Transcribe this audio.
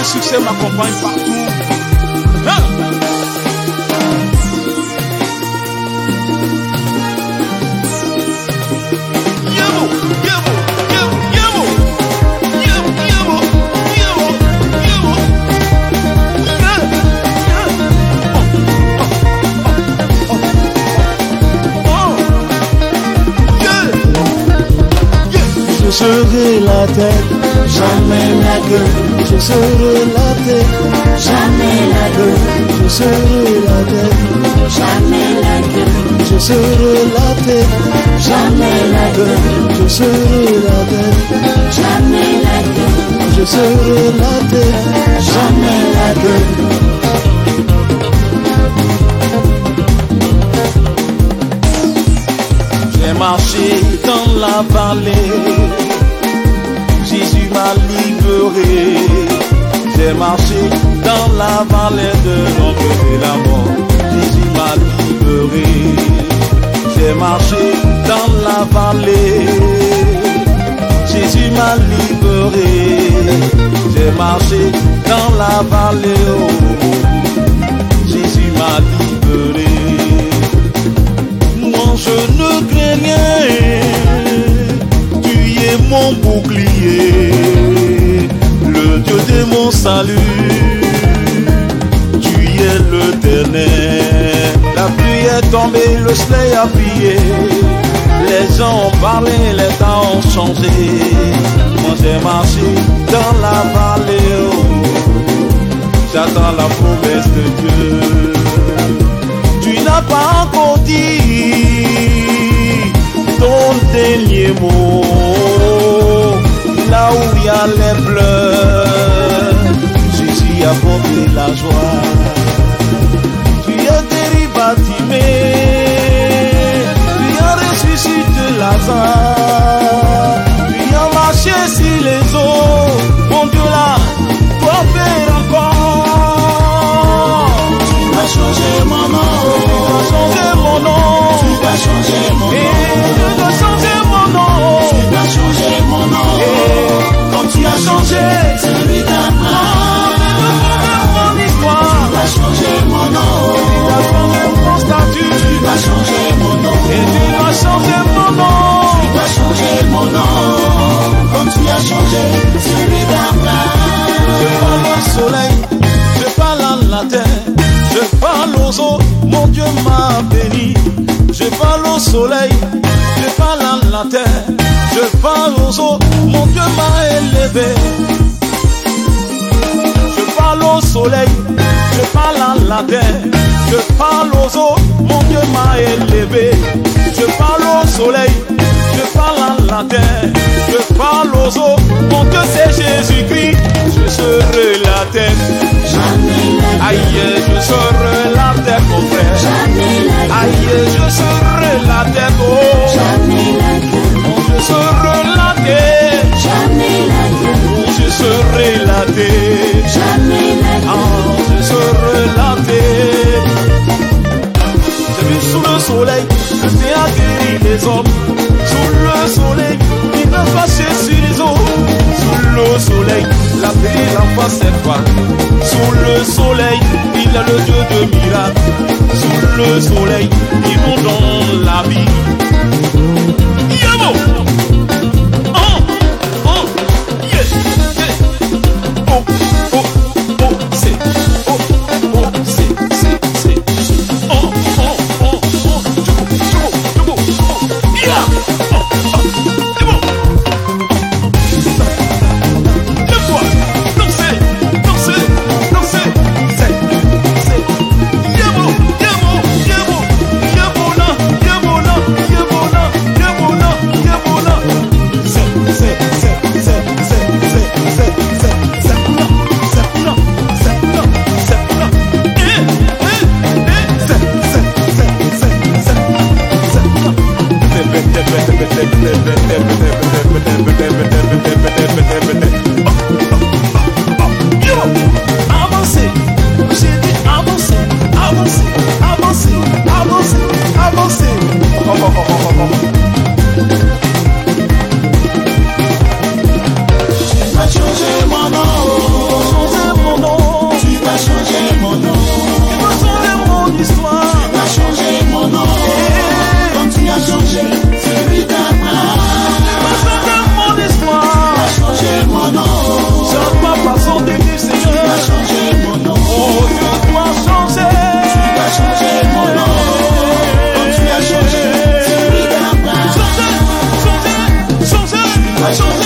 le succès m'accompagne partout. Hein? Je serai la tête, jamais la queue. Je serai la tête, jamais la queue. Je serai la tête, jamais la queue. Je serai la tête, jamais la queue. Je serai la tête, jamais la queue. Je serai la tête, jamais la queue. J'ai marché dans la vallée, Jésus m'a libéré. J'ai marché dans la vallée de l'ombre de la mort, Jésus m'a libéré. J'ai marché dans la vallée, Jésus m'a libéré. J'ai marché dans la vallée, oh, Jésus m'a libéré. Moi je ne crains rien, tu es mon bouclier, le Dieu de mon salut, tu es l'Éternel. La pluie est tombée, le soleil a brillé, les gens ont parlé, les temps ont changé. Moi j'ai marché dans la vallée, oh, j'attends la promesse de Dieu. Tu n'as pas encore dit ton dernier mot, là où il y a les pleurs, Jésus a porté la joie. Tu es guéri, Bartimée, tu as ressuscité Lazare, tu as marché sur les eaux, mon Dieu là, toi faire encore. Tu vas changer mon nom, tu vas changer mon nom, tu vas changer mon nom, tu vas changer mon nom, tu vas changer mon nom. Quand tu as changé celui d'Abraham, mon histoire, tu vas changer mon nom, tu vas changer mon statut, tu vas changer mon nom, et tu vas changer mon nom, tu vas changer mon nom. Quand tu as changé celui d'Abraham, je parle au soleil, je parle à la terre, je parle aux eaux, mon Dieu m'a béni. Je parle au soleil, je parle à la terre, je parle aux eaux, mon Dieu m'a élevé. Je parle au soleil, je parle à la terre, je parle aux eaux, mon Dieu m'a élevé. Je parle au soleil, je parle à la terre, je parle aux eaux, mon Dieu c'est Jésus-Christ. Je serai la tête, aïe, je serai la tête, mon frère. Aïe, je serai la tête, oh, je serai la tête, je serai la tête, je serai la tête. J'ai vu sous le soleil, que Dieu a guéri les hommes. Sous le soleil, il va passer sur les eaux. Sous le soleil, la paix, la face est froide. Sous le soleil, il a le Dieu de miracles. Sous le soleil, il nous donne la vie. Yamo! Yes! Oh, oh, oh, c'est. Oh, oh, c'est. Oh, oh, oh, oh. Yeah! changer.